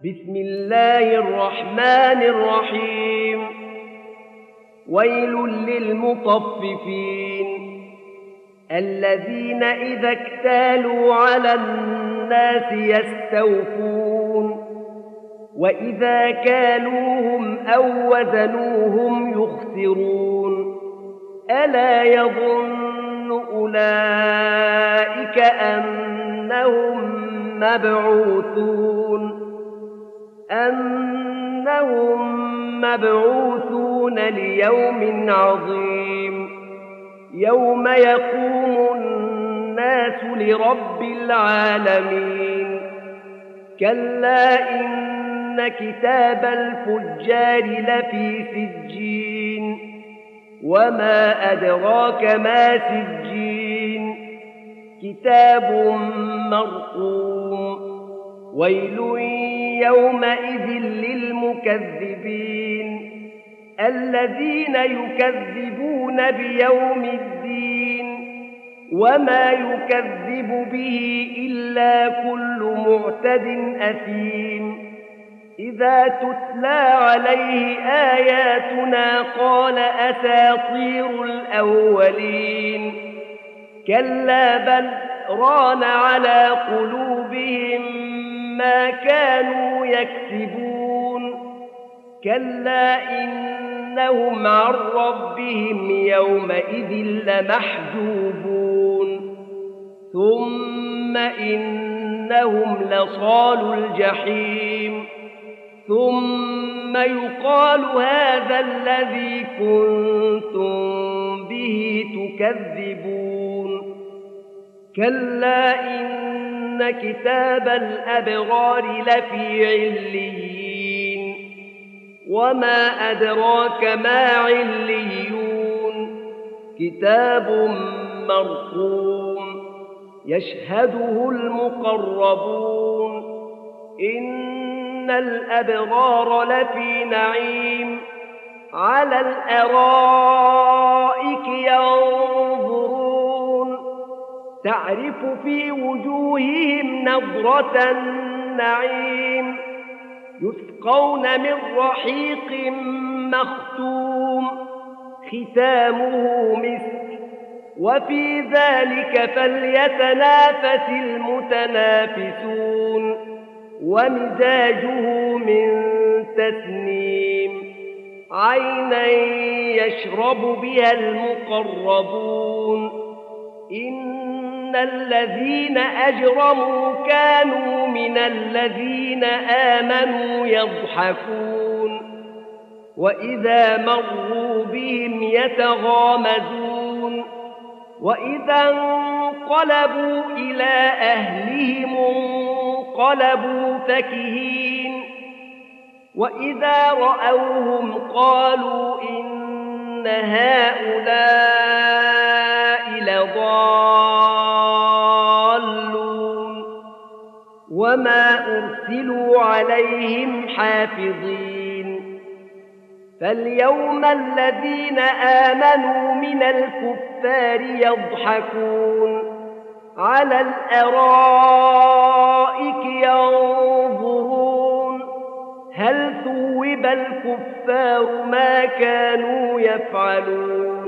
بسم الله الرحمن الرحيم. ويل للمطففين الذين إذا اكتالوا على الناس يستوفون وإذا كالوهم أو وزنوهم يخسرون ألا يظن أولئك أنهم مبعوثون ليوم عظيم يوم يقوم الناس لرب العالمين. كلا إن كتاب الفجار لفي سجين وما أدراك ما سجين كتاب مرقوم. ويل يومئذ للمكذبين الذين يكذبون بيوم الدين وما يكذب به إلا كل معتد أثيم. إذا تتلى عليه آياتنا قال أساطير الأولين كلا بل ران على قلوبهم ما كانوا يكسبون. كلا إنهم عن ربهم يومئذ لمحجوبون ثم إنهم لصالو الجحيم ثم يقال هذا الذي كنتم به تكذبون. كلا إن كتاب الأبرار لفي عليين وما أدراك ما عليون كتاب مرقوم يشهده المقربون. إن الأبرار لفي نعيم على الأرائك ينظرون تعرف في وجوههم نضرة النعيم يسقون من رحيق مختوم ختامه مسك وفي ذلك فليتنافس المتنافسون. ومزاجه من تسنيم عينا يشرب بها المقربون. إن الذين أجرموا كانوا من الذين آمنوا يضحكون وإذا مروا بهم يتغامزون وإذا انقلبوا إلى أهلهم انقلبوا فكهين وإذا رأوهم قالوا إن هؤلاء لضالون وما أرسلوا عليهم حافظين. فاليوم الذين آمنوا من الكفار يضحكون على الأرائك ينظرون هل ثوب الكفار ما كانوا يفعلون